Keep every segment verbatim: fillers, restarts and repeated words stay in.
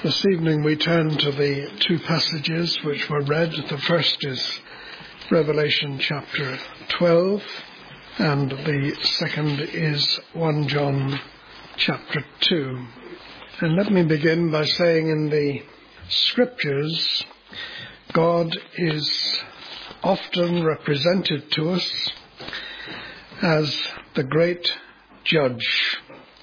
This evening we turn to the two passages which were read. The first is Revelation chapter twelve, and the second is First John chapter two. And let me begin by saying in the Scriptures, God is often represented to us as the great judge.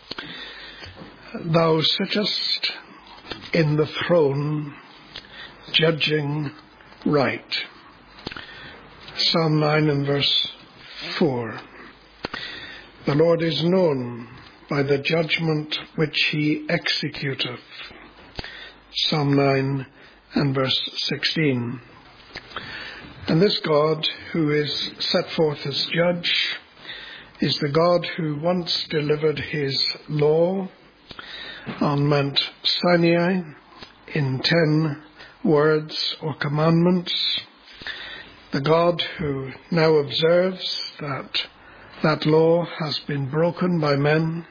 Thou sittest in the throne, judging right. Psalm nine and verse four. The Lord is known by the judgment which he executeth. Psalm nine and verse sixteen. And this God who is set forth as judge is the God who once delivered his law on Mount Sinai in ten words or commandments, the God who now observes that that law has been broken by men,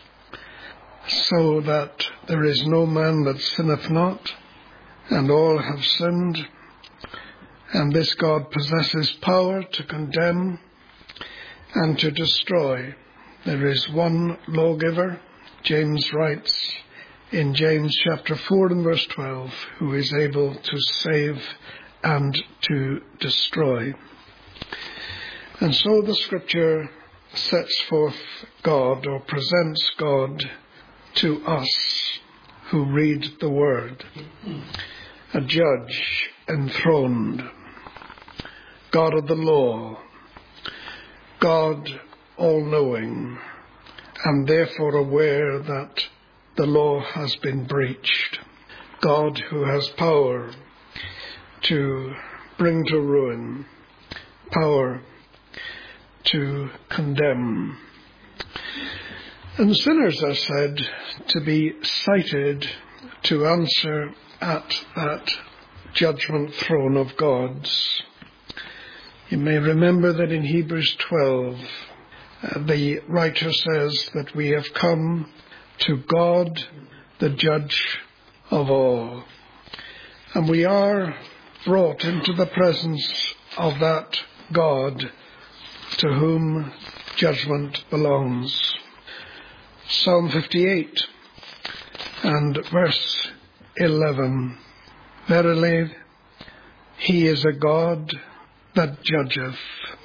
so that there is no man that sinneth not, and all have sinned, and this God possesses power to condemn and to destroy. There is one lawgiver, James writes in James chapter four and verse twelve, who is able to save and to destroy. And so the Scripture sets forth God, or presents God to us who read the Word. A judge enthroned, God of the law, God all-knowing, and therefore aware that the law has been breached. God who has power to bring to ruin, power to condemn. And sinners are said to be cited to answer at that judgment throne of God's. You may remember that in Hebrews twelve, uh, the writer says that we have come to God, the judge of all. And we are brought into the presence of that God to whom judgment belongs. Psalm fifty-eight and verse eleven. Verily, he is a God that judgeth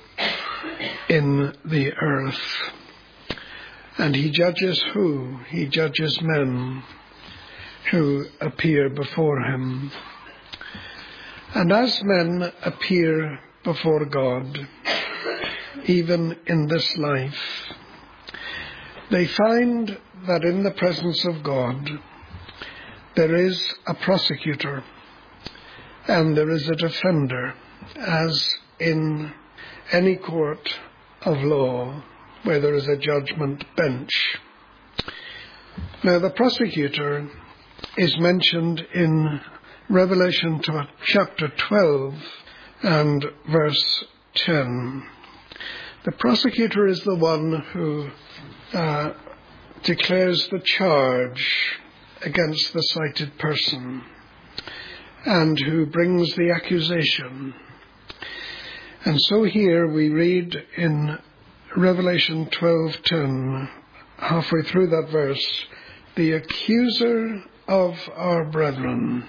in the earth. And he judges who? He judges men who appear before him. And as men appear before God, even in this life, they find that in the presence of God there is a prosecutor and there is a defender, as in any court of law where there is a judgment bench. Now, the prosecutor is mentioned in Revelation chapter twelve and verse ten. The prosecutor is the one who uh, declares the charge against the cited person and who brings the accusation. And so here we read in Revelation twelve ten, halfway through that verse, the accuser of our brethren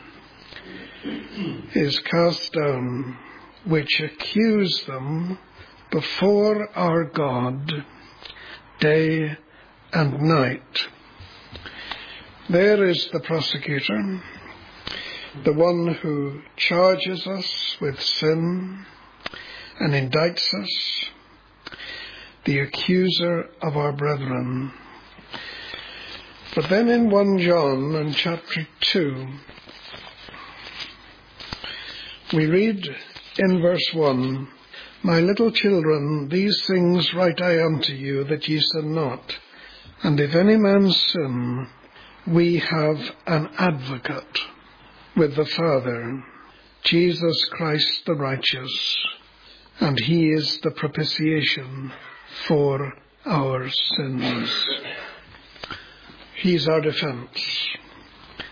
is cast down, which accuse them before our God day and night. There is the prosecutor, the one who charges us with sin and indicts us, the accuser of our brethren. But then in First John and chapter two, we read in verse one, My little children, these things write I unto you, that ye sin not. And if any man sin, we have an advocate with the Father, Jesus Christ the righteous, and he is the propitiation for our sins. He's our defense.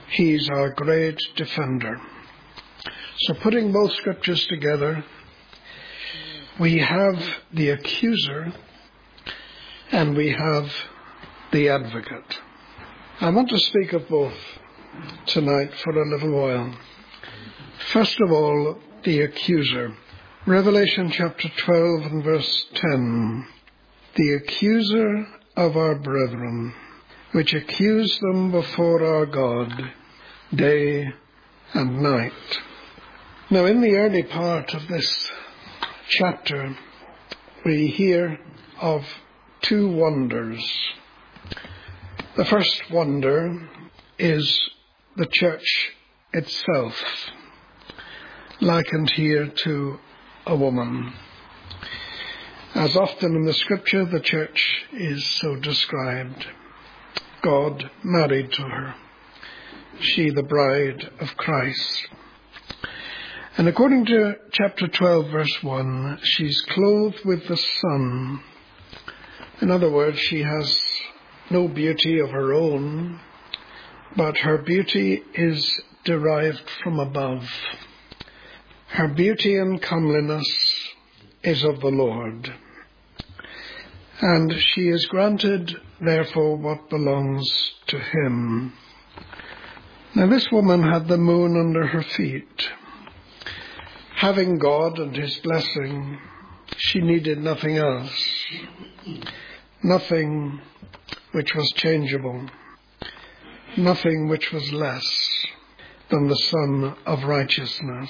He's our great defender. So putting both scriptures together, we have the accuser and we have the advocate. I want to speak of both tonight for a little while. First of all, the accuser. Revelation chapter twelve and verse ten. The accuser of our brethren, which accuse them before our God day and night. Now, in the early part of this chapter, we hear of two wonders. The first wonder is the church itself, likened here to a woman. As often in the scripture, the church is so described. God married to her, she the bride of Christ. And according to chapter twelve, verse one, she's clothed with the sun. In other words, she has no beauty of her own, but her beauty is derived from above. Her beauty and comeliness is of the Lord. And she is granted, therefore, what belongs to him. Now this woman had the moon under her feet. Having God and his blessing, she needed nothing else. Nothing which was changeable. Nothing which was less than the Sun of Righteousness.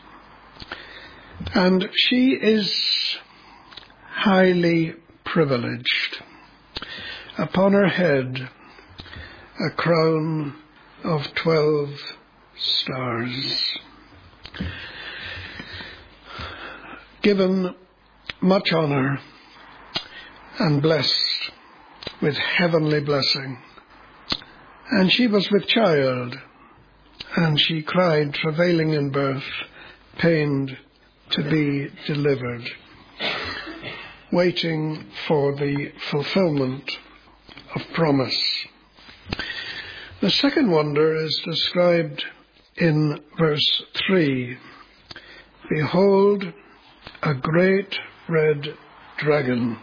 And she is highly privileged. Upon her head, a crown of twelve stars. Given much honor and blessed with heavenly blessing. And she was with child, and she cried, travailing in birth, pained to be delivered, waiting for the fulfillment of promise. The second wonder is described in verse three. Behold, a great red dragon.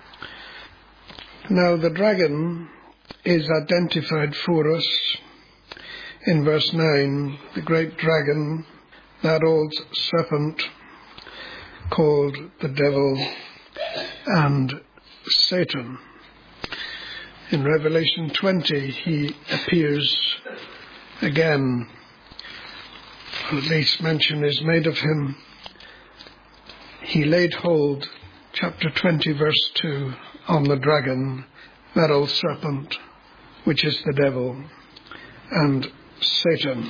Now the dragon is identified for us in verse nine, the great dragon, that old serpent called the devil and Satan. In Revelation twenty, he appears again, or at least mention is made of him. He laid hold, chapter twenty, verse two, on the dragon, that old serpent, which is the devil and Satan.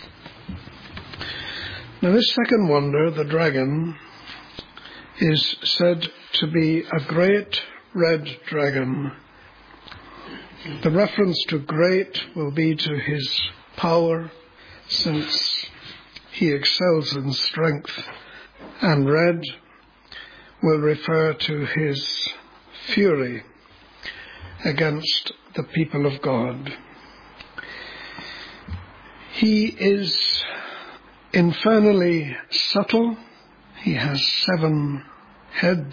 Now this second wonder, the dragon, is said to be a great red dragon. The reference to great will be to his power, since he excels in strength, and red will refer to his fury against the people of God. He is infernally subtle. He has seven heads.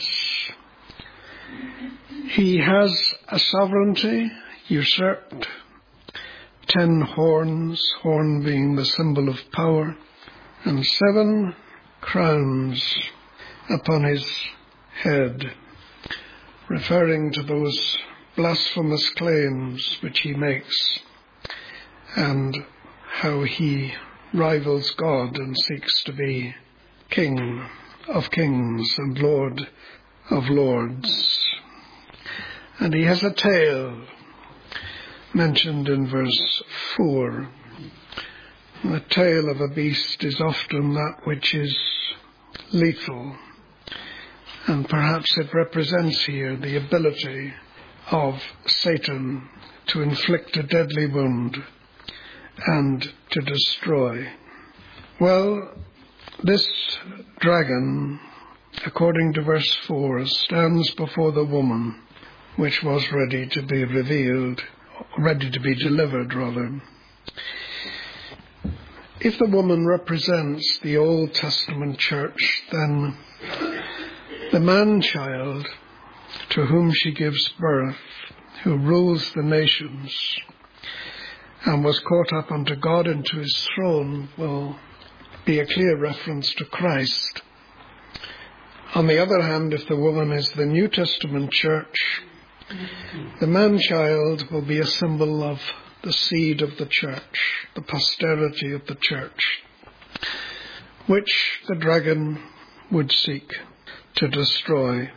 He has a sovereignty usurped, ten horns, horn being the symbol of power, and seven crowns upon his head, referring to those blasphemous claims which he makes, and how he rivals God and seeks to be King of kings and Lord of lords. And he has a tail, mentioned in verse four. The tail of a beast is often that which is lethal, and perhaps it represents here the ability of Satan to inflict a deadly wound and to destroy. Well, this dragon, according to verse four, stands before the woman which was ready to be revealed, ready to be delivered rather. if the woman represents the Old Testament church, then the man-child to whom she gives birth, who rules the nations and was caught up unto God and to his throne, will be a clear reference to Christ. On the other hand, if the woman is the New Testament church, the man-child will be a symbol of the seed of the church, the posterity of the church, which the dragon would seek to destroy.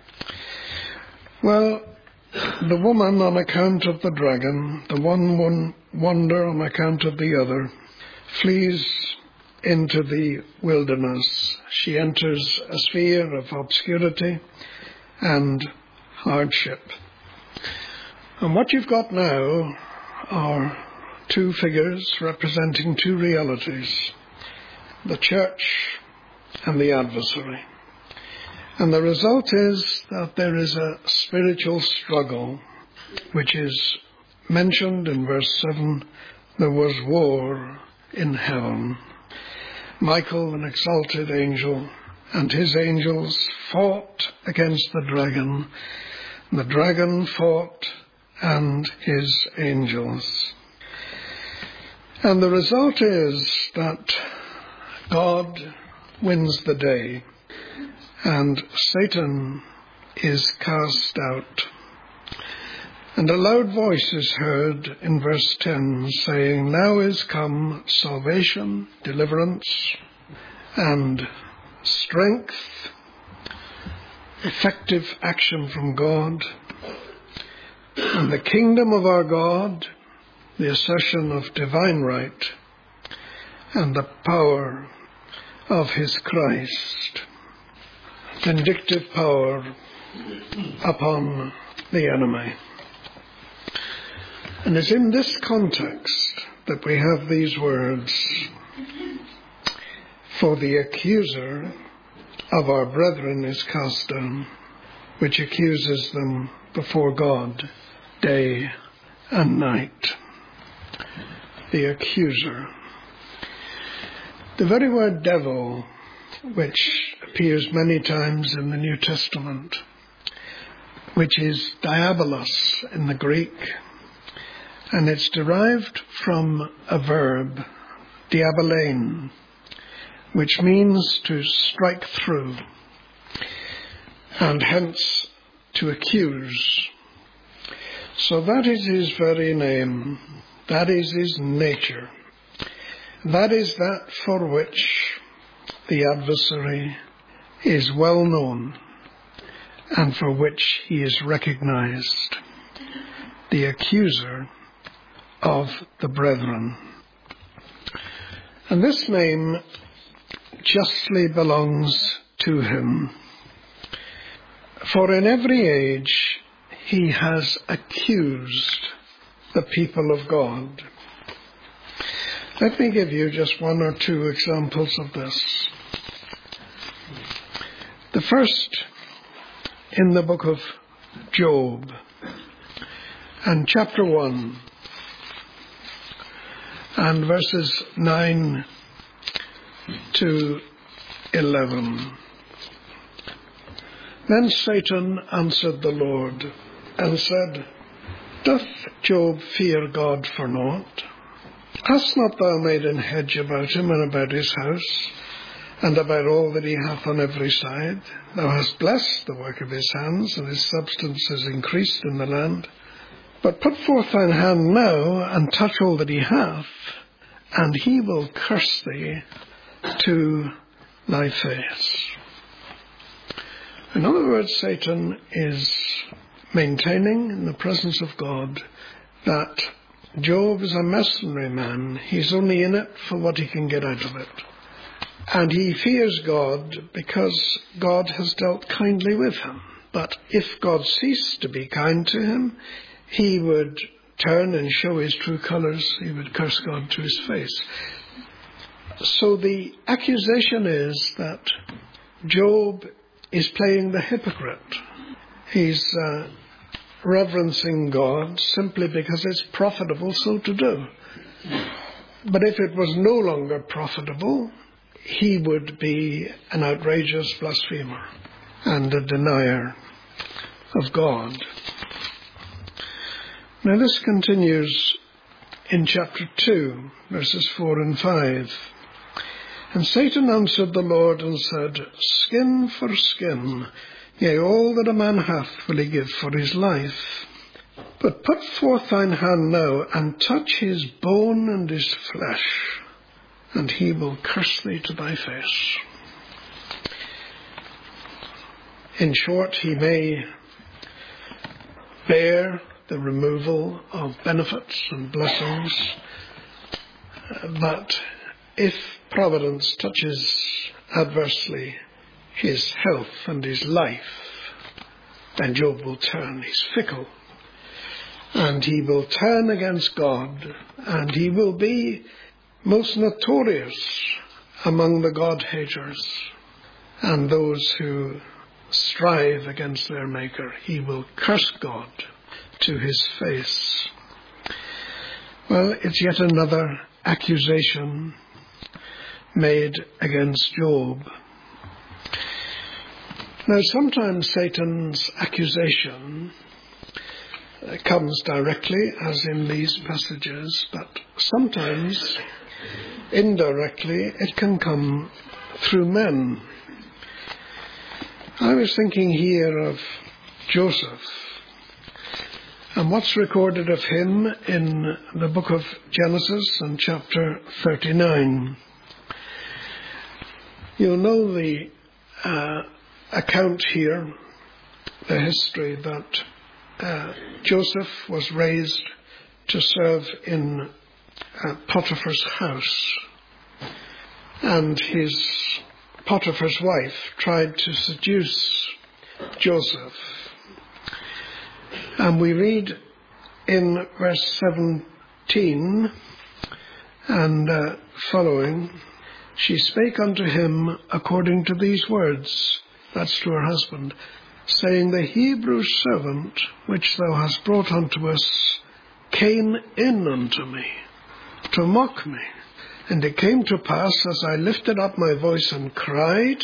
Well, the woman on account of the dragon, the one, one wonder on account of the other, flees into the wilderness. She enters a sphere of obscurity and hardship. And what you've got now are two figures representing two realities, the church and the adversary. And the result is that there is a spiritual struggle, which is mentioned in verse seven. There was war in heaven. Michael, an exalted angel, and his angels fought against the dragon. The dragon fought and his angels. And the result is that God wins the day, and Satan is cast out. And a loud voice is heard in verse ten saying, now is come salvation, deliverance, and strength, effective action from God, and the kingdom of our God, the assertion of divine right, and the power of his Christ, vindictive power upon the enemy. And it's in this context that we have these words, for the accuser of our brethren is cast down, which accuses them before God day and night. The accuser. The very word devil, which appears many times in the New Testament, which is diabolos in the Greek, and it's derived from a verb, diabolein, which means to strike through, and hence to accuse. So that is his very name, that is his nature, that is that for which the adversary is well known and for which he is recognized, the accuser of the brethren. And this name justly belongs to him, for in every age he has accused the people of God. Let me give you just one or two examples of this. The first in the book of Job, and chapter one, and verses nine to eleven. Then Satan answered the Lord and said, doth Job fear God for naught? Hast not thou made an hedge about him and about his house, and about all that he hath on every side? Thou hast blessed the work of his hands, and his substance is increased in the land. But put forth thine hand now, and touch all that he hath, and he will curse thee to thy face. In other words, Satan is maintaining in the presence of God that Job is a mercenary man. He's only in it for what he can get out of it. And he fears God because God has dealt kindly with him. But if God ceased to be kind to him, he would turn and show his true colours. He would curse God to his face. So the accusation is that Job is playing the hypocrite. He's uh, reverencing God simply because it's profitable so to do. But if it was no longer profitable, he would be an outrageous blasphemer and a denier of God. Now this continues in chapter two, verses four and five. And Satan answered the Lord and said, Skin for skin, yea, all that a man hath will he give for his life. But put forth thine hand now, and touch his bone and his flesh, and he will curse thee to thy face. In short, he may bear the removal of benefits and blessings, but if providence touches adversely his health and his life, then Job will turn. He's fickle. And he will turn against God, and he will be most notorious among the God-haters and those who strive against their Maker. He will curse God to his face. Well, it's yet another accusation made against Job. Now, sometimes Satan's accusation comes directly, as in these passages, but sometimes indirectly it can come through men. I was thinking here of Joseph and what's recorded of him in the book of Genesis and chapter thirty-nine. You'll know the uh, account here, the history that Uh, Joseph was raised to serve in uh, Potiphar's house, and his Potiphar's wife tried to seduce Joseph. And we read in verse seventeen and uh, following, she spake unto him according to these words, that's to her husband, saying, The Hebrew servant which thou hast brought unto us came in unto me to mock me. And it came to pass, as I lifted up my voice and cried,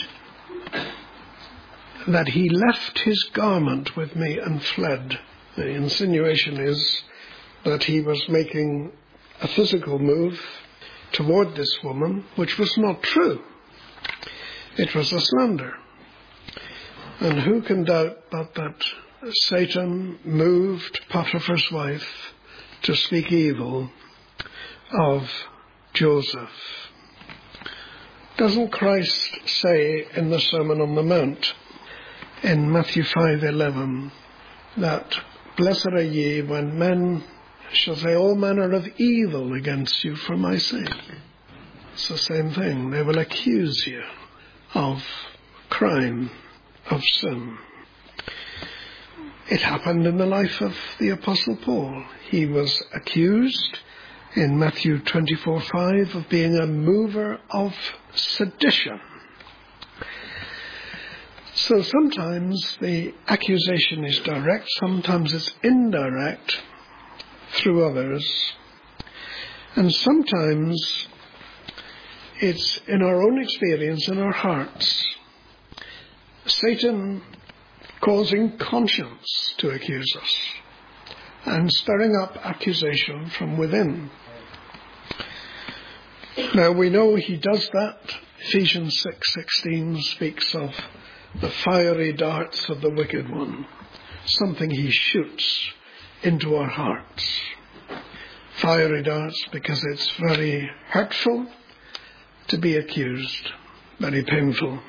that he left his garment with me and fled. The insinuation is that he was making a physical move toward this woman, which was not true. It was a slander. And who can doubt but that Satan moved Potiphar's wife to speak evil of Joseph? Doesn't Christ say in the Sermon on the Mount, in Matthew five eleven, that blessed are ye when men shall say all manner of evil against you for my sake? It's the same thing. They will accuse you of crime, of sin. It happened in the life of the Apostle Paul. He was accused in Matthew twenty-four five of being a mover of sedition. So sometimes the accusation is direct, sometimes it's indirect through others, and sometimes it's in our own experience, in our hearts. Satan causing conscience to accuse us and stirring up accusation from within. Now we know he does that. Ephesians six sixteen speaks of the fiery darts of the wicked one, something he shoots into our hearts. Fiery darts because it's very hurtful to be accused, very painful.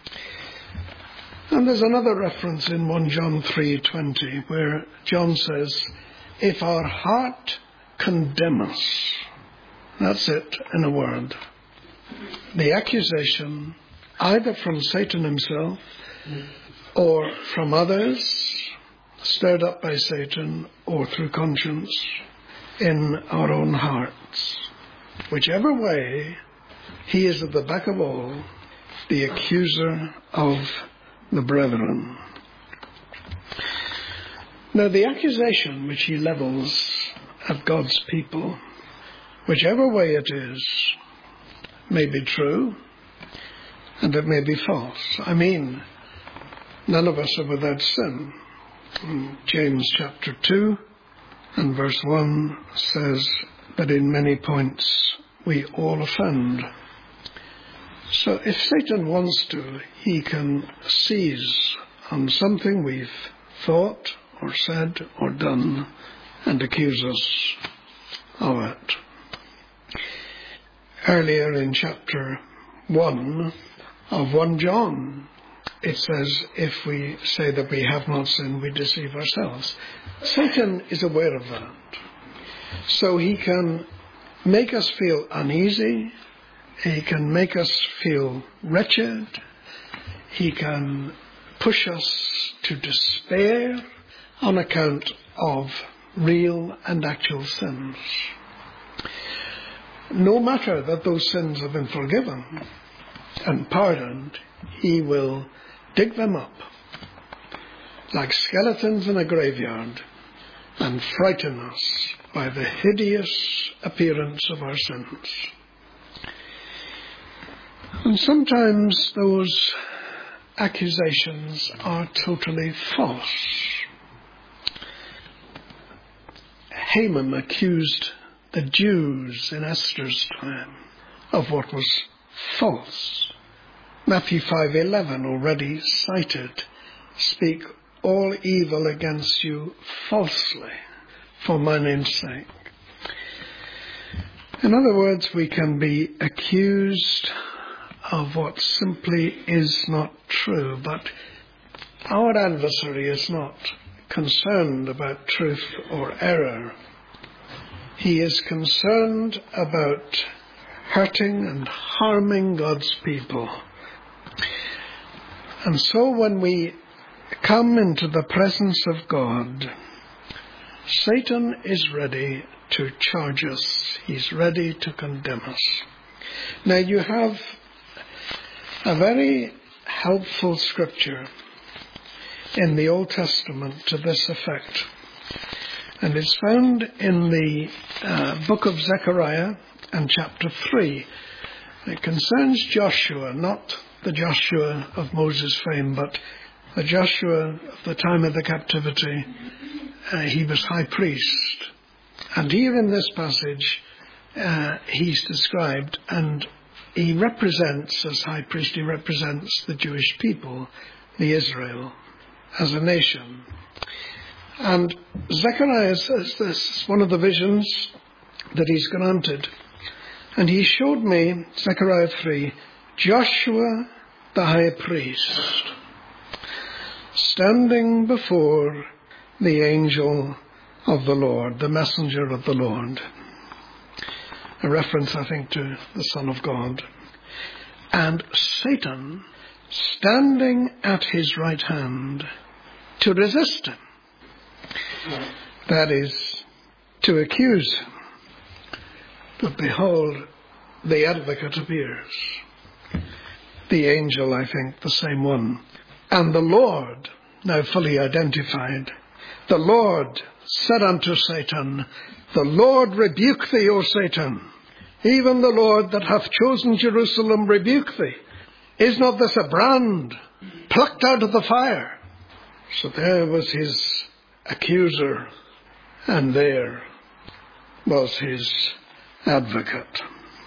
And there's another reference in First John three twenty where John says, if our heart condemn us, that's it in a word. The accusation, either from Satan himself or from others, stirred up by Satan, or through conscience in our own hearts. Whichever way, he is at the back of all, the accuser of the brethren. Now the accusation which he levels at God's people whichever way it is, may be true and it may be false. I mean, none of us are without sin. James chapter two and verse one says that in many points we all offend. So if Satan wants to, he can seize on something we've thought or said or done and accuse us of it. Earlier in chapter one of First John, it says, if we say that we have not sinned, we deceive ourselves. Satan is aware of that. So he can make us feel uneasy. He can make us feel wretched. He can push us to despair on account of real and actual sins. No matter that those sins have been forgiven and pardoned, he will dig them up like skeletons in a graveyard and frighten us by the hideous appearance of our sins. And sometimes those accusations are totally false. Haman accused the Jews in Esther's time of what was false. Matthew five eleven, already cited, speak all evil against you falsely for my name's sake. In other words, we can be accused of what simply is not true, but our adversary is not concerned about truth or error. He is concerned about hurting and harming God's people. And so when we come into the presence of God, Satan is ready to charge us. He's ready to condemn us. Now you have a very helpful scripture in the Old Testament to this effect. And it's found in the uh, book of Zechariah and chapter three. It concerns Joshua, not the Joshua of Moses' fame, but the Joshua of the time of the captivity. Uh, he was high priest. And here in this passage, uh, he's described, and he represents, as high priest, he represents the Jewish people, the Israel, as a nation. And Zechariah says this, one of the visions that he's granted. And he showed me, Zechariah three, Joshua the high priest, standing before the angel of the Lord, the messenger of the Lord. A reference, I think, to the Son of God. And Satan standing at his right hand to resist him. That is, to accuse him. But behold, the advocate appears. The angel, I think, the same one. And the Lord, now fully identified, the Lord said unto Satan, the Lord rebuke thee, O Satan. Even the Lord that hath chosen Jerusalem rebuke thee. Is not this a brand plucked out of the fire? So there was his accuser, and there was his advocate.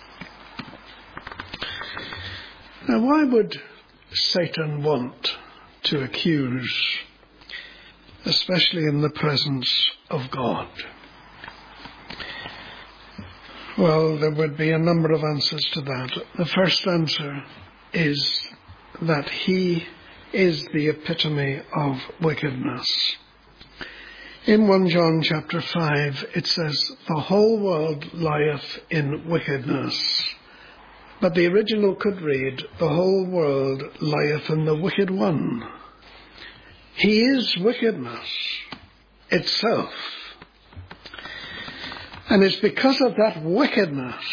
Now, why would Satan want to accuse, especially in the presence of God? Well, there would be a number of answers to that. The first answer is that he is the epitome of wickedness. In First John chapter five, it says, the whole world lieth in wickedness. But the original could read, the whole world lieth in the wicked one. He is wickedness itself. And it's because of that wickedness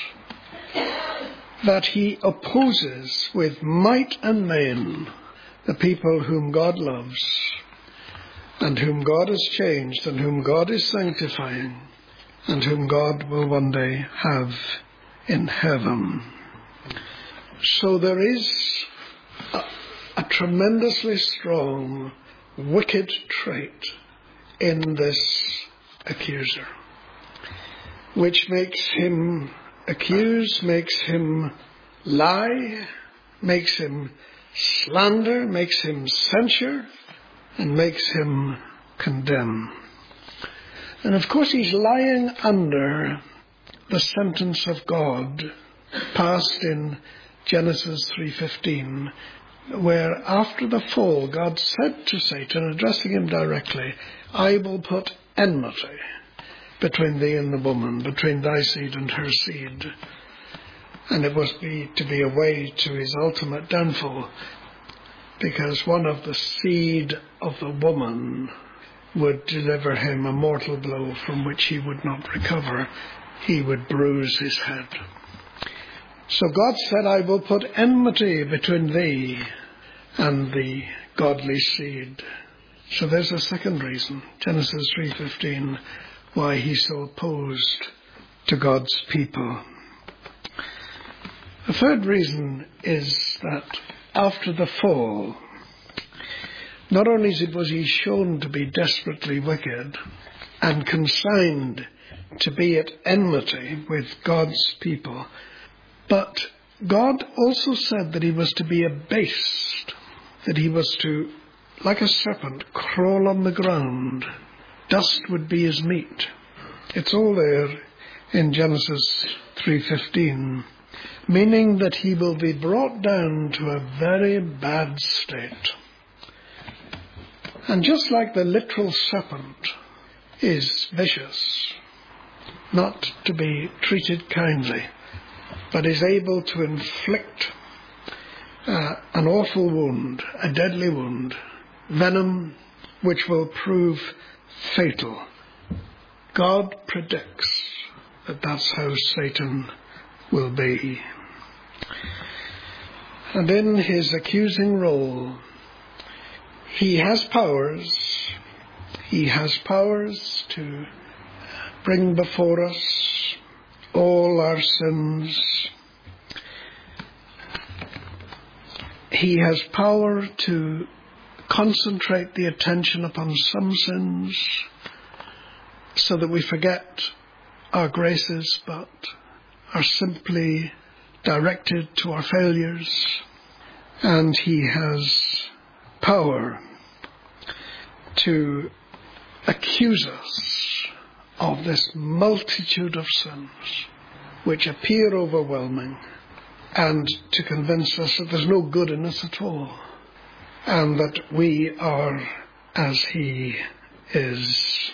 that he opposes with might and main the people whom God loves and whom God has changed and whom God is sanctifying and whom God will one day have in heaven. So there is a, a tremendously strong wicked trait in this accuser, which makes him accuse, makes him lie, makes him slander, makes him censure, and makes him condemn. And of course he's lying under the sentence of God passed in Genesis three fifteen, where after the fall God said to Satan, addressing him directly, I will put enmity between thee and the woman, between thy seed and her seed. And it was be, to be a way to his ultimate downfall, because one of the seed of the woman would deliver him a mortal blow from which he would not recover. He would bruise his head. So God said, I will put enmity between thee and the godly seed. So there's a second reason, Genesis three fifteen, why he's so opposed to God's people. The third reason is that after the fall, not only was he shown to be desperately wicked and consigned to be at enmity with God's people, but God also said that he was to be abased, that he was to, like a serpent, crawl on the ground. Dust would be his meat. It's all there in Genesis three fifteen, meaning that he will be brought down to a very bad state. And just like the literal serpent is vicious, not to be treated kindly, but is able to inflict uh, an awful wound, a deadly wound, venom which will prove fatal. God predicts that that's how Satan will be. And in his accusing role, he has powers. He has powers to bring before us all our sins. He has power to concentrate the attention upon some sins so that we forget our graces but are simply directed to our failures. And he has power to accuse us of this multitude of sins which appear overwhelming, and to convince us that there's no good in us at all, and that we are as he is.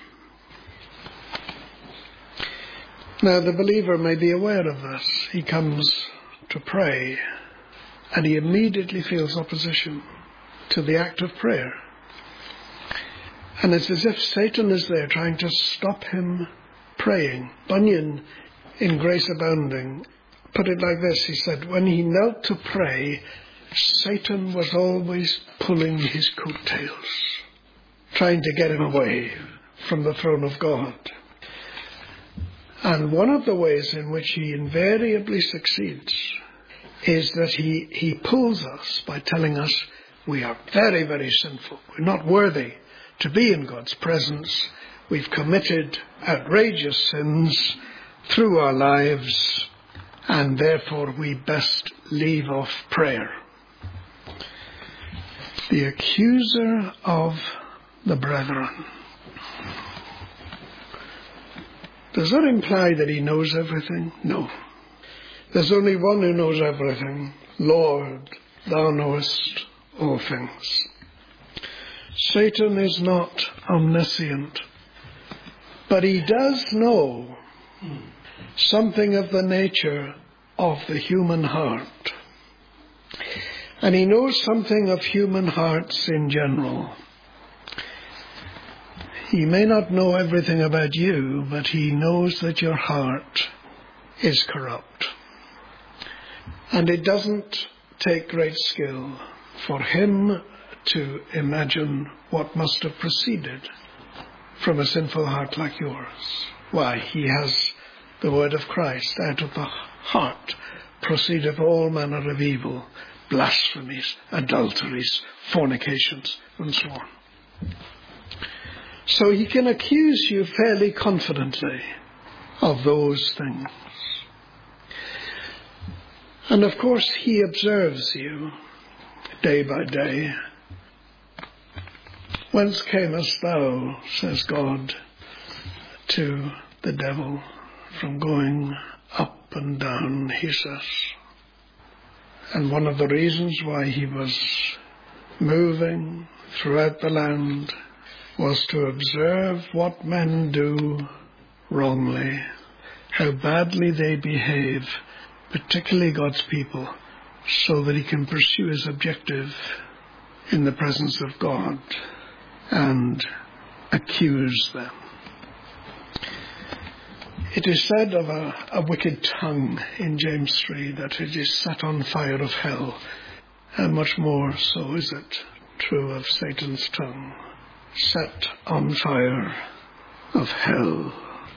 Now the believer may be aware of this. He comes to pray and he immediately feels opposition to the act of prayer. And it's as if Satan is there trying to stop him praying. Bunyan, in Grace Abounding, put it like this. He said, when he knelt to pray, Satan was always pulling his coattails, trying to get him away from the throne of God. And one of the ways in which he invariably succeeds is that he, he pulls us by telling us we are very, very sinful. We're not worthy to be in God's presence. We've committed outrageous sins through our lives, and therefore we best leave off prayer. The accuser of the brethren. Does that imply that he knows everything? No. There's only one who knows everything. Lord, thou knowest all things. Satan is not omniscient, but he does know something of the nature of the human heart. And he knows something of human hearts in general. He may not know everything about you, but he knows that your heart is corrupt. And it doesn't take great skill for him to imagine what must have proceeded from a sinful heart like yours. Why? He has the word of Christ. Out of the heart proceedeth all manner of evil, blasphemies, adulteries, fornications, and so on. So he can accuse you fairly confidently of those things. And of course he observes you day by day. Whence camest thou, says God to the devil, from going up and down, he says. And one of the reasons why he was moving throughout the land was to observe what men do wrongly, how badly they behave, particularly God's people, so that he can pursue his objective in the presence of God and accuse them. It is said of a, a wicked tongue in James three that it is set on fire of hell, and much more so is it true of Satan's tongue, set on fire of hell.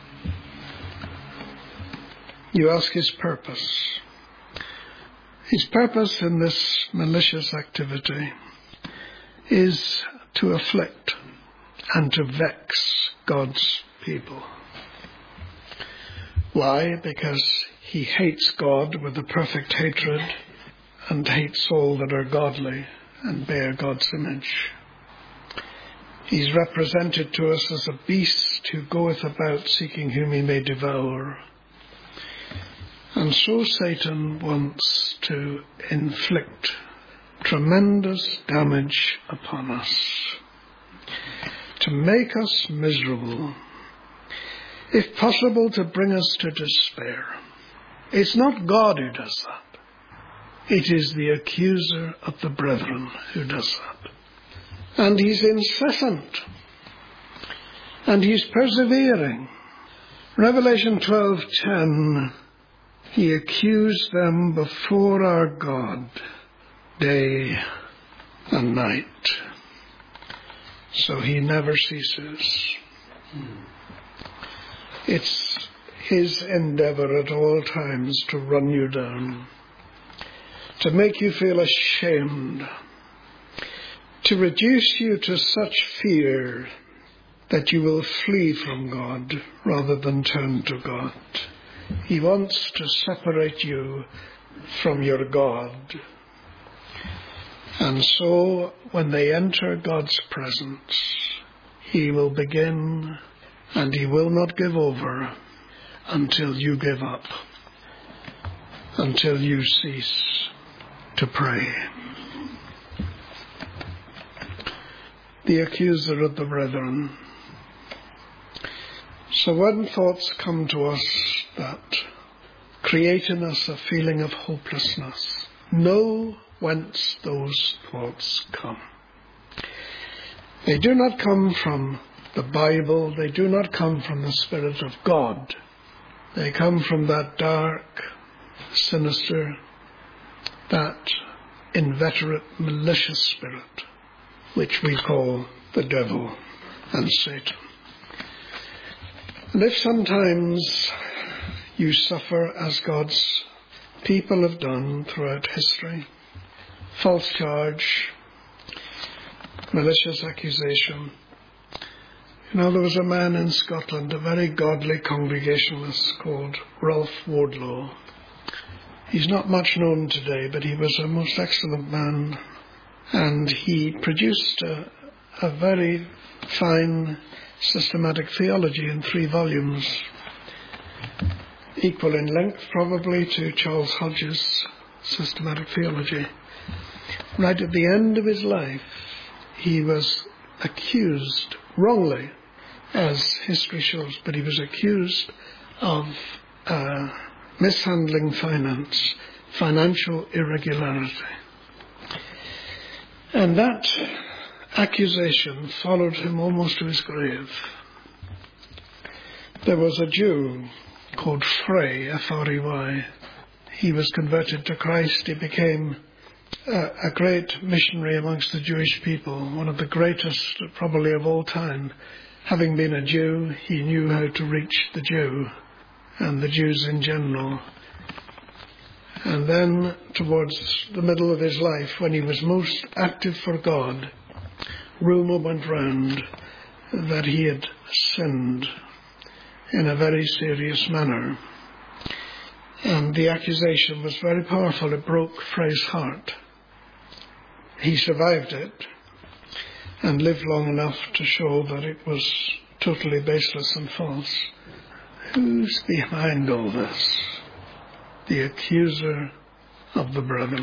You ask his purpose. His purpose in this malicious activity is to afflict and to vex God's people. Why? Because he hates God with a perfect hatred and hates all that are godly and bear God's image. He's represented to us as a beast who goeth about seeking whom he may devour. And so Satan wants to inflict tremendous damage upon us, to make us miserable, if possible to bring us to despair. It's not God who does that. It is the accuser of the brethren who does that. And he's incessant. And he's persevering. Revelation twelve ten, he accused them before our God day and night. So he never ceases. It's his endeavor at all times to run you down, to make you feel ashamed, to reduce you to such fear that you will flee from God rather than turn to God. He wants to separate you from your God. And so when they enter God's presence, he will begin, and he will not give over until you give up, until you cease to pray. The accuser of the brethren. So when thoughts come to us that create in us a feeling of hopelessness, know whence those thoughts come. They do not come from the Bible. They do not come from the Spirit of God. They come from that dark, sinister, that inveterate, malicious spirit, which we call the devil and Satan. And if sometimes you suffer, as God's people have done throughout history, false charge, malicious accusation. You know, there was a man in Scotland, a very godly Congregationalist called Ralph Wardlaw. He's not much known today, but he was a most excellent man, and he produced a, a very fine systematic theology in three volumes, equal in length probably to Charles Hodges' systematic theology. Right at the end of his life, he was accused, wrongly, as history shows, but he was accused of uh, mishandling finance, financial irregularity. And that accusation followed him almost to his grave. There was a Jew called Frey, F R E Y. He was converted to Christ. He became a, a great missionary amongst the Jewish people, one of the greatest probably of all time. Having been a Jew, he knew how to reach the Jew and the Jews in general. And then, towards the middle of his life, when he was most active for God, rumour went round that he had sinned in a very serious manner. And the accusation was very powerful. It broke Frey's heart. He survived it and lived long enough to show that it was totally baseless and false. Who's behind all this? The accuser of the brethren.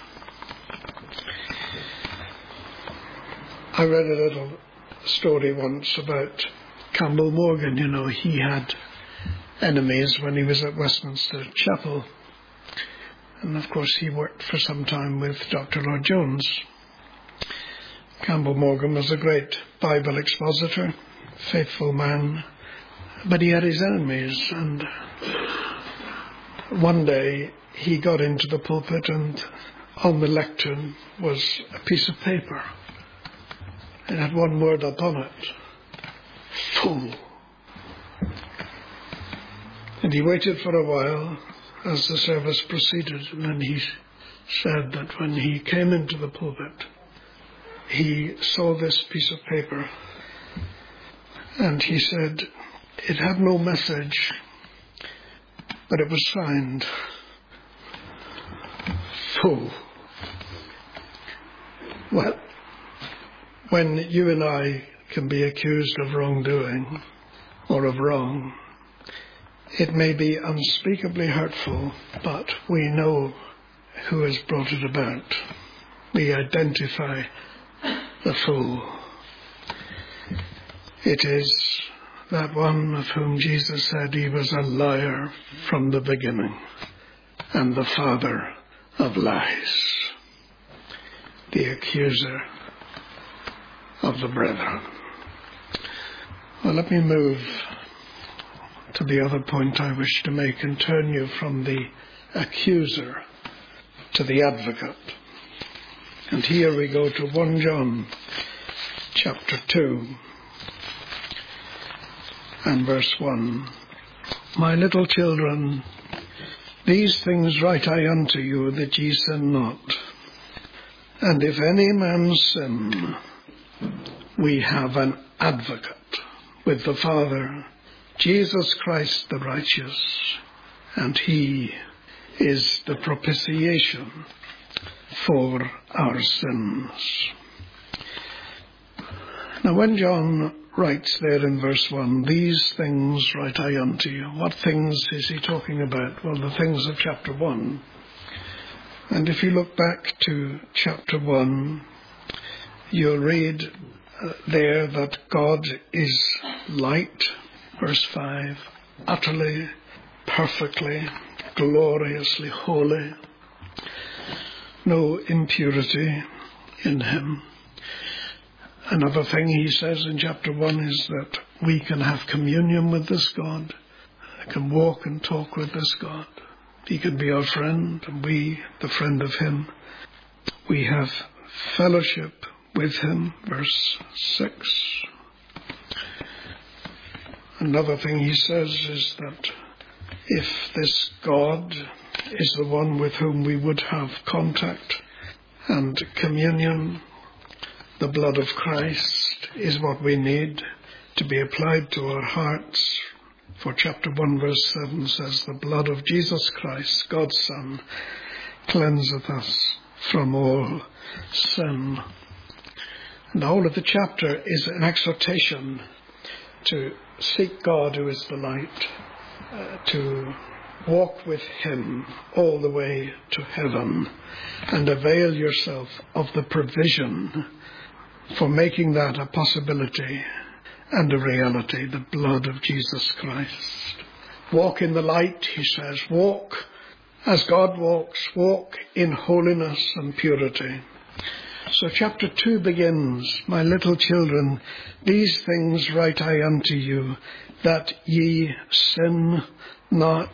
I read a little story once about Campbell Morgan. You know, he had enemies when he was at Westminster Chapel. And of course he worked for some time with Doctor Lloyd Jones. Campbell Morgan was a great Bible expositor, faithful man, but he had his enemies, and one day he got into the pulpit and on the lectern was a piece of paper. It had one word upon it: fool. And he waited for a while as the service proceeded, and then he said that when he came into the pulpit, he saw this piece of paper, and he said it had no message, but it was signed, fool. Well, when you and I can be accused of wrongdoing or of wrong, it may be unspeakably hurtful, but we know who has brought it about. We identify the fool. It is that one of whom Jesus said he was a liar from the beginning and the father of lies, the accuser of the brethren. Well, let me move to the other point I wish to make and turn you from the accuser to the advocate. And here we go to First John chapter two and verse one. My little children, these things write I unto you, that ye sin not. And if any man sin, we have an advocate with the Father, Jesus Christ the righteous, and he is the propitiation for our sins. Now when John writes there in verse one, these things write I unto you, what things is he talking about? Well, the things of chapter one. And if you look back to chapter one, you'll read uh, there that God is light, verse five, utterly, perfectly, gloriously holy, no impurity in him. Another thing he says in chapter one is that we can have communion with this God, can walk and talk with this God. He can be our friend, and we the friend of him. We have fellowship with him, verse six. Another thing he says is that if this God is the one with whom we would have contact and communion, the blood of Christ is what we need to be applied to our hearts. For chapter one verse seven says, the blood of Jesus Christ, God's Son, cleanseth us from all sin. And the whole of the chapter is an exhortation to seek God who is the light, uh, to walk with him all the way to heaven, and avail yourself of the provision for making that a possibility and a reality, the blood of Jesus Christ. Walk in the light, he says. Walk as God walks. Walk in holiness and purity. So chapter two begins, my little children, these things write I unto you, that ye sin not.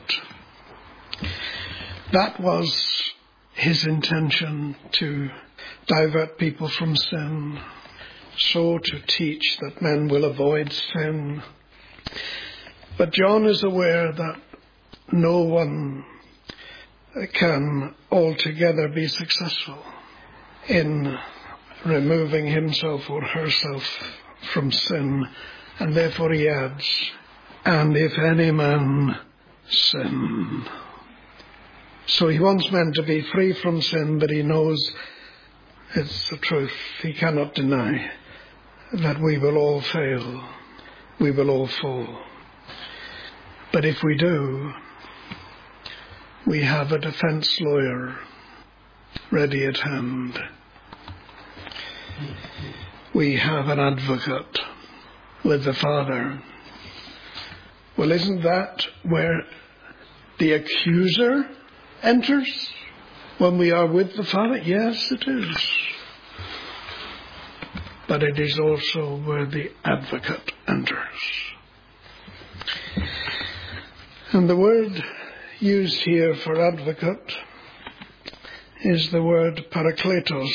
That was his intention, to divert people from sin, so to teach that men will avoid sin. But John is aware that no one can altogether be successful in removing himself or herself from sin, and therefore he adds, and if any man sin. So he wants men to be free from sin, but he knows it's the truth. He cannot deny that we will all fail. We will all fall. But if we do, we have a defense lawyer ready at hand. We have an advocate with the Father. Well, isn't that where the accuser enters? When we are with the Father? Yes, it is. But it is also where the advocate enters. And the word used here for advocate is the word parakletos.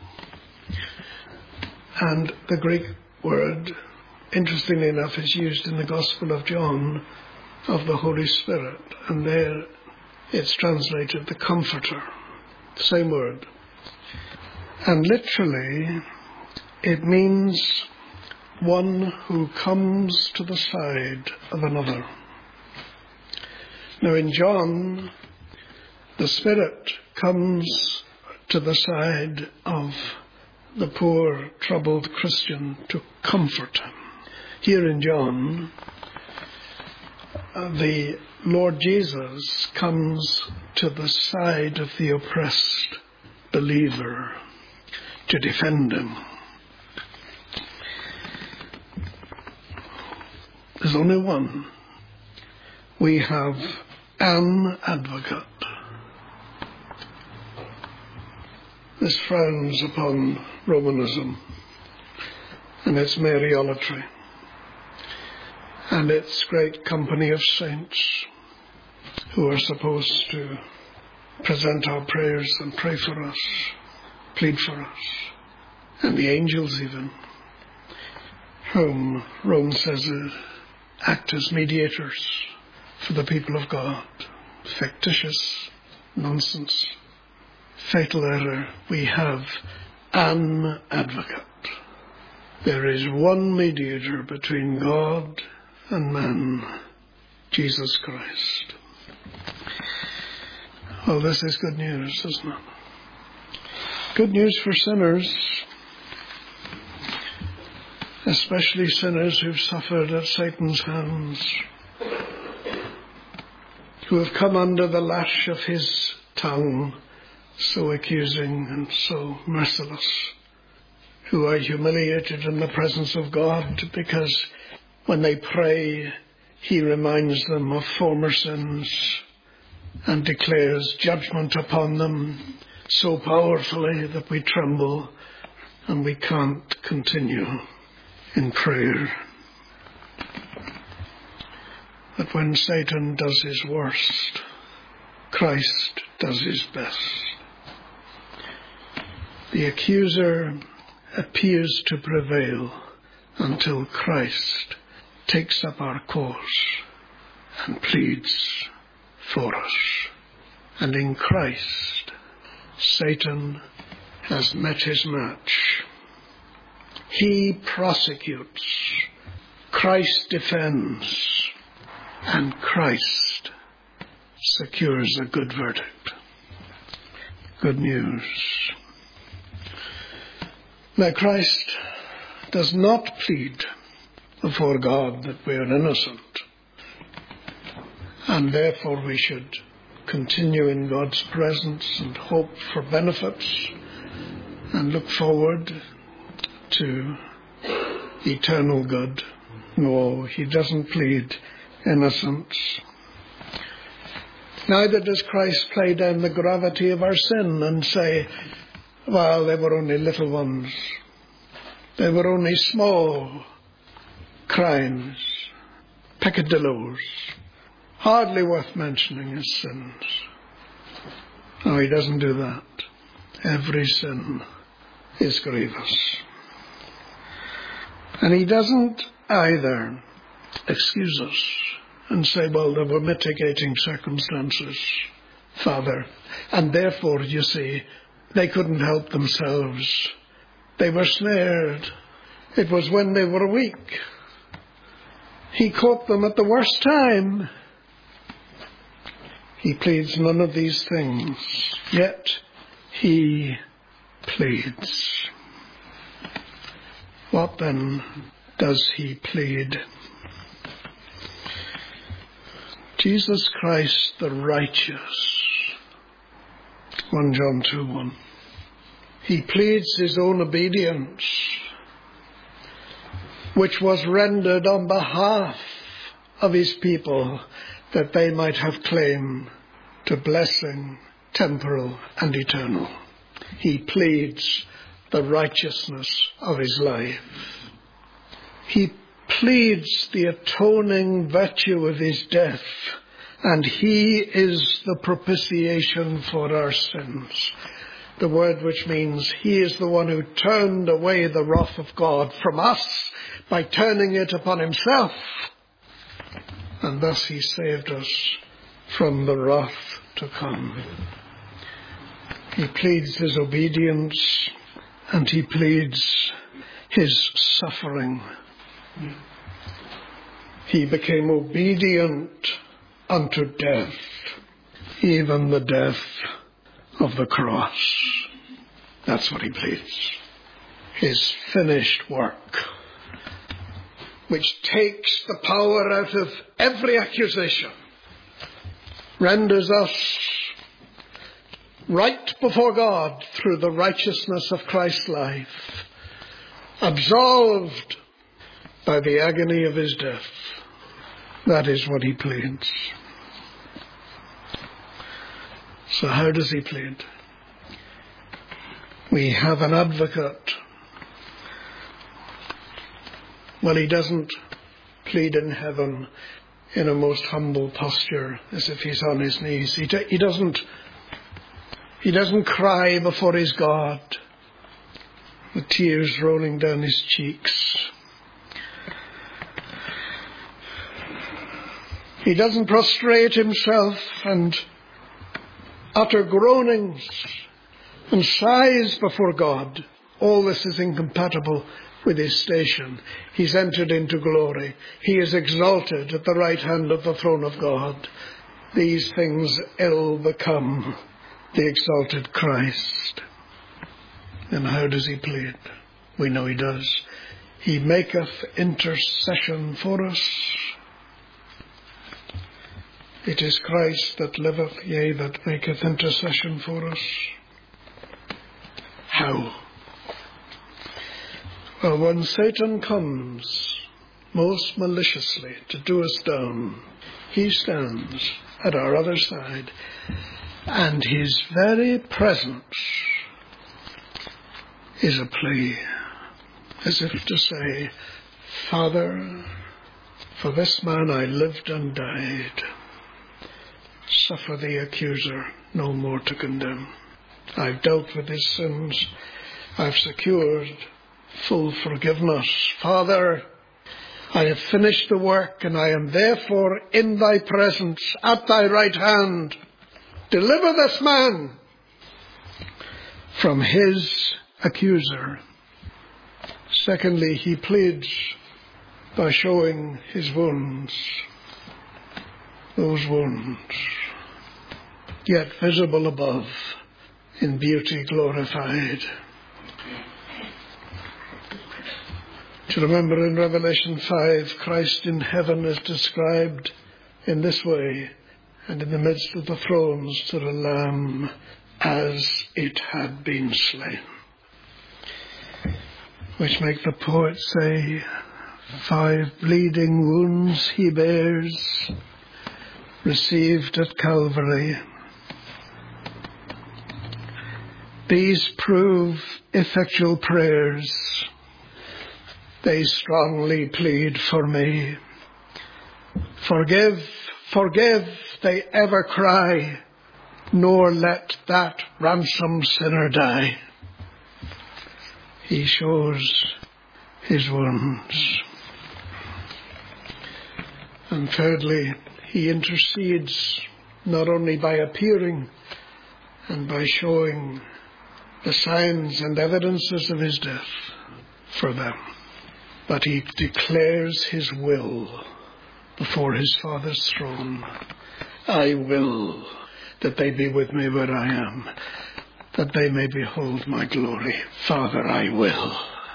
And the Greek word, interestingly enough, is used in the Gospel of John of the Holy Spirit. And there it's translated the Comforter. Same word. And literally, it means one who comes to the side of another. Now in John, the Spirit comes to the side of the poor, troubled Christian to comfort him. Here in John, the Lord Jesus comes to the side of the oppressed believer to defend him. There's only one. We have an advocate. This frowns upon Romanism and its Mariolatry and its great company of saints who are supposed to present our prayers and pray for us, plead for us, and the angels even, whom Rome says act as mediators for the people of God. Fictitious nonsense. Fatal error. We have an advocate. There is one mediator between God and man, Jesus Christ. Well, this is good news, isn't it? Good news for sinners, especially sinners who've suffered at Satan's hands, who have come under the lash of his tongue, so accusing and so merciless, who are humiliated in the presence of God because when they pray, he reminds them of former sins and declares judgment upon them so powerfully that we tremble and we can't continue in prayer. But when Satan does his worst, Christ does his best. The accuser appears to prevail until Christ takes up our cause and pleads for us. And in Christ, Satan has met his match. He prosecutes, Christ defends, and Christ secures a good verdict. Good news. Now Christ does not plead before God that we are innocent, and therefore we should continue in God's presence and hope for benefits and look forward to eternal good. No, he doesn't plead innocence. Neither does Christ play down the gravity of our sin and say, well, they were only little ones. They were only small crimes, peccadillos, hardly worth mentioning as sins. No, he doesn't do that. Every sin is grievous. And he doesn't either excuse us and say, well, there were mitigating circumstances, Father, and therefore, you see, they couldn't help themselves. They were snared. It was when they were weak. He caught them at the worst time. He pleads none of these things, yet he pleads. What then does he plead? Jesus Christ the righteous. First John two one. He pleads his own obedience, which was rendered on behalf of his people, that they might have claim to blessing, temporal and eternal. He pleads the righteousness of his life. He pleads the atoning virtue of his death, and he is the propitiation for our sins. The word which means he is the one who turned away the wrath of God from us by turning it upon himself. And thus he saved us from the wrath to come. He pleads his obedience, and he pleads his suffering. He became obedient unto death, even the death of the cross. That's what he pleads. His finished work, which takes the power out of every accusation, renders us right before God through the righteousness of Christ's life, absolved by the agony of his death. That is what he pleads. So how does he plead? We have an advocate. Well, he doesn't plead in heaven in a most humble posture, as if he's on his knees. He, he doesn't he doesn't cry before his God, with tears rolling down his cheeks. He doesn't prostrate himself and utter groanings and sighs before God. All this is incompatible with his station. He's entered into glory. He is exalted at the right hand of the throne of God. These things ill become the exalted Christ. And how does he plead? We know he does. He maketh intercession for us. It is Christ that liveth, yea, that maketh intercession for us. How? Well, when Satan comes most maliciously to do us down, he stands at our other side, and his very presence is a plea, as if to say, Father, for this man I lived and died. Suffer the accuser no more to condemn. I've dealt with his sins. I've secured full forgiveness. Father, I have finished the work, and I am therefore in thy presence at thy right hand. Deliver this man from his accuser. Secondly, he pleads by showing his wounds. Those wounds, yet visible above, in beauty glorified. To remember in Revelation five, Christ in heaven is described in this way, and in the midst of the thrones stood a lamb as it had been slain. Which make the poet say, five bleeding wounds he bears, received at Calvary. These prove effectual prayers. They strongly plead for me. Forgive, forgive, they ever cry, nor let that ransomed sinner die. He shows his wounds. And thirdly, he intercedes not only by appearing and by showing the signs and evidences of his death for them, but he declares his will before his Father's throne. I will that they be with me where I am, that they may behold my glory. Father, I will.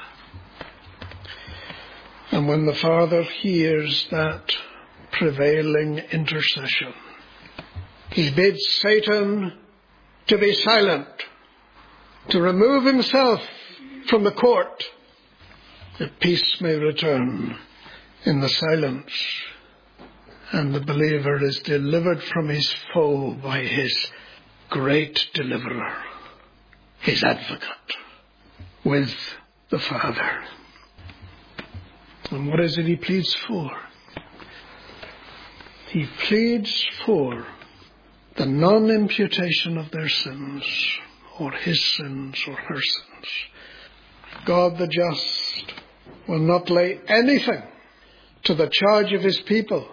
And when the Father hears that prevailing intercession, he bids Satan to be silent, to remove himself from the court, that peace may return in the silence, and the believer is delivered from his foe by his great deliverer, his advocate, with the Father. And what is it he pleads for? He pleads for the non-imputation of their sins, or his sins, or her sins. God the just will not lay anything to the charge of his people.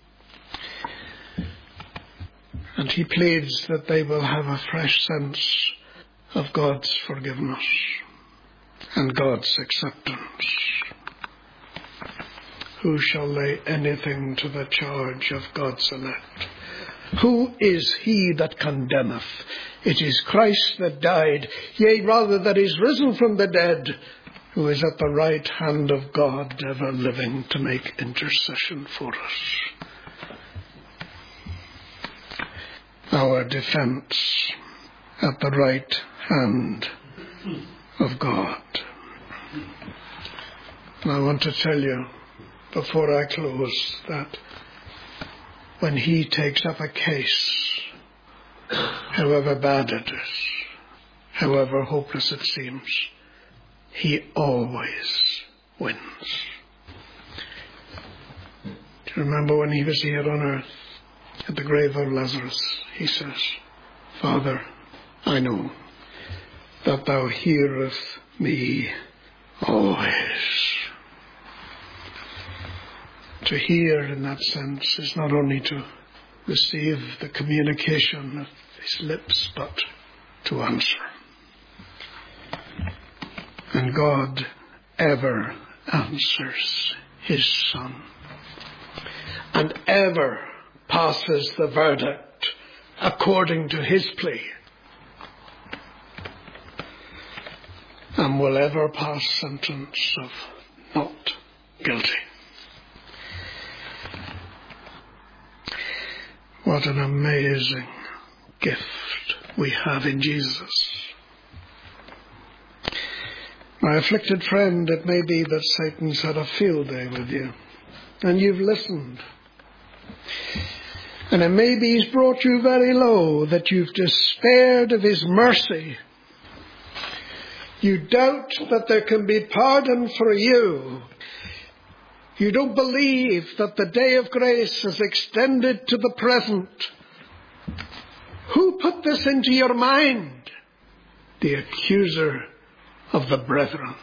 And he pleads that they will have a fresh sense of God's forgiveness and God's acceptance. Who shall lay anything to the charge of God's elect? Who is he that condemneth? It is Christ that died, yea, rather that is risen from the dead, who is at the right hand of God, ever living to make intercession for us. Our defense at the right hand of God. And I want to tell you, before I close, that when he takes up a case, however bad it is, however hopeless it seems, he always wins. Do you remember when he was here on earth, at the grave of Lazarus, he says, Father, I know that thou hearest me always. To hear in that sense is not only to receive the communication of his lips, but to answer. And God ever answers his Son, and ever passes the verdict according to his plea, and will ever pass sentence of not guilty. What an amazing gift we have in Jesus. My afflicted friend, it may be that Satan's had a field day with you, and you've listened. And it may be he's brought you very low, that you've despaired of his mercy. You doubt that there can be pardon for you. You don't believe that the day of grace is extended to the present. Who put this into your mind? The accuser of the brethren.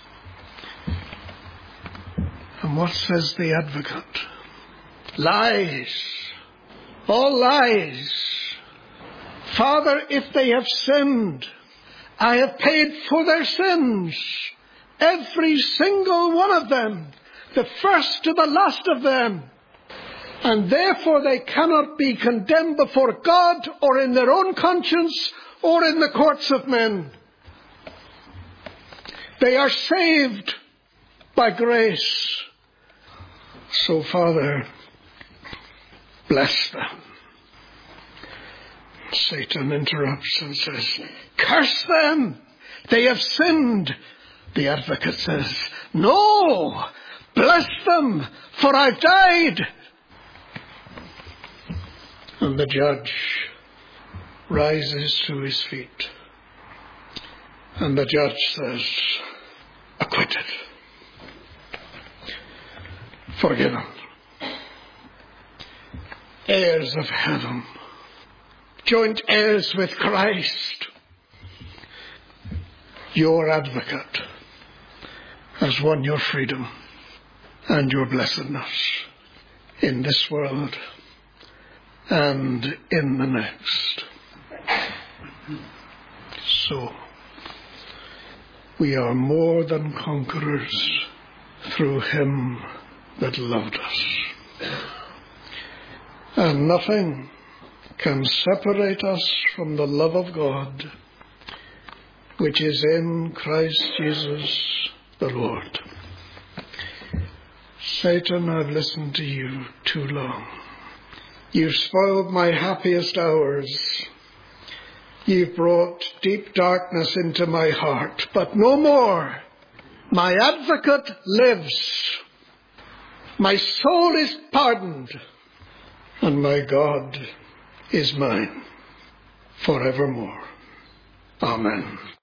And what says the advocate? Lies. All lies. Father, if they have sinned, I have paid for their sins. Every single one of them. The first to the last of them. And therefore they cannot be condemned before God or in their own conscience or in the courts of men. They are saved by grace. So, Father, bless them. Satan interrupts and says, curse them. They have sinned. The advocate says, no, bless them, for I've died. And the judge rises to his feet. And the judge says, acquitted. Forgiven. Heirs of heaven. Joint heirs with Christ. Your advocate has won your freedom and your blessedness in this world and in the next. So, we are more than conquerors through him that loved us. And nothing can separate us from the love of God, which is in Christ Jesus the Lord. Satan, I've listened to you too long. You've spoiled my happiest hours. You've brought deep darkness into my heart, but no more. My advocate lives. My soul is pardoned, and my God is mine forevermore. Amen.